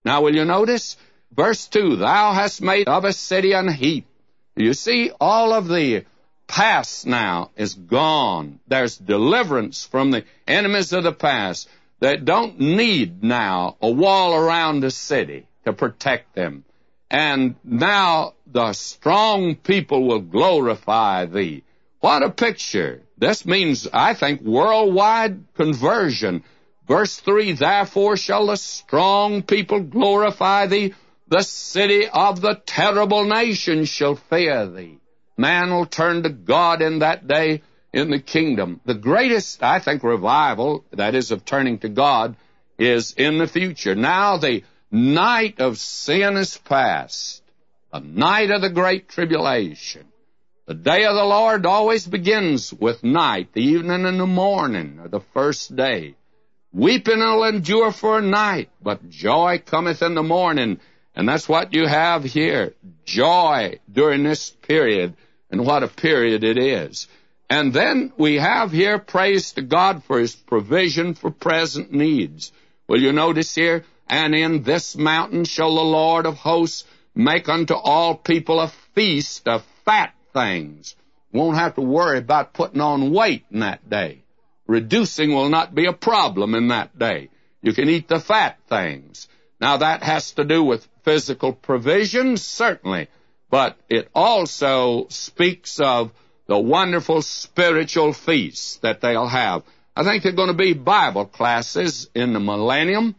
Now, will you notice? Verse 2, thou hast made of a city an heap. You see, all of the past now is gone. There's deliverance from the enemies of the past. They don't need now a wall around the city to protect them. And now the strong people will glorify thee. What a picture. This means, I think, worldwide conversion. Verse 3, therefore shall the strong people glorify thee. The city of the terrible nation shall fear thee. Man will turn to God in that day in the kingdom. The greatest, I think, revival, that is, of turning to God, is in the future. Now the night of sin is past, the night of the great tribulation. The day of the Lord always begins with night, the evening and the morning, or the first day. Weeping will endure for a night, but joy cometh in the morning. And that's what you have here, joy during this period, and what a period it is. And then we have here praise to God for His provision for present needs. Will you notice here, and in this mountain shall the Lord of hosts make unto all people a feast of fat things. Won't have to worry about putting on weight in that day. Reducing will not be a problem in that day. You can eat the fat things. Now that has to do with physical provision, certainly, but it also speaks of the wonderful spiritual feasts that they'll have. I think there are going to be Bible classes in the millennium,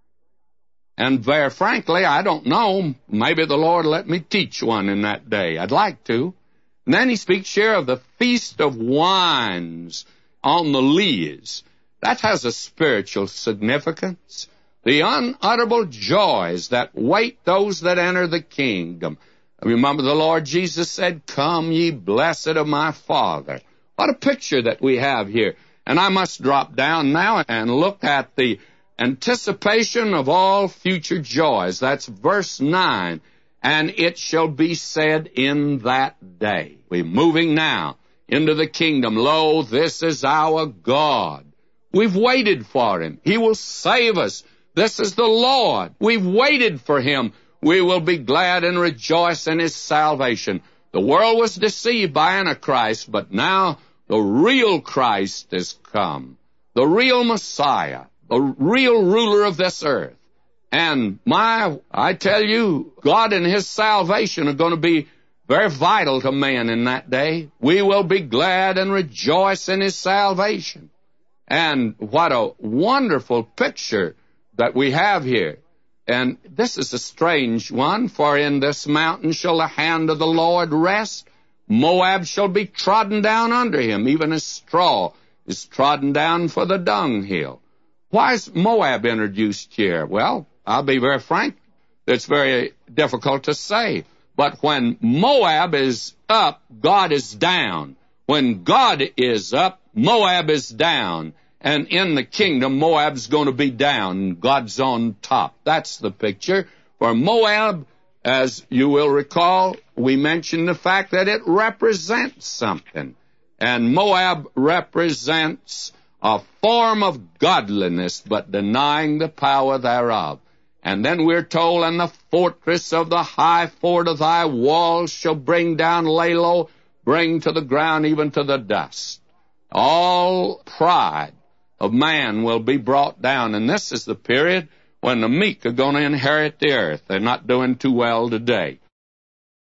and very frankly, I don't know, maybe the Lord let me teach one in that day. I'd like to. And then he speaks here of the Feast of Wines on the lees. That has a spiritual significance. The unutterable joys that wait those that enter the kingdom. Remember the Lord Jesus said, come ye blessed of my Father. What a picture that we have here. And I must drop down now and look at the anticipation of all future joys. That's verse 9. And it shall be said in that day. We're moving now into the kingdom. Lo, this is our God. We've waited for Him. He will save us. This is the Lord. We've waited for Him. We will be glad and rejoice in His salvation. The world was deceived by Antichrist, but now the real Christ has come. The real Messiah, the real ruler of this earth. And I tell you, God and His salvation are going to be very vital to man in that day. We will be glad and rejoice in His salvation. And what a wonderful picture that we have here. And this is a strange one, for in this mountain shall the hand of the Lord rest. Moab shall be trodden down under him, even as straw is trodden down for the dunghill. Why is Moab introduced here? Well, I'll be very frank, it's very difficult to say. But when Moab is up, God is down. When God is up, Moab is down. And in the kingdom, Moab's going to be down. God's on top. That's the picture. For Moab, as you will recall, we mentioned the fact that it represents something. And Moab represents a form of godliness, but denying the power thereof. And then we're told, and the fortress of the high fort of thy walls shall bring down, lay low, bring to the ground, even to the dust. All pride of man will be brought down. And this is the period when the meek are going to inherit the earth. They're not doing too well today.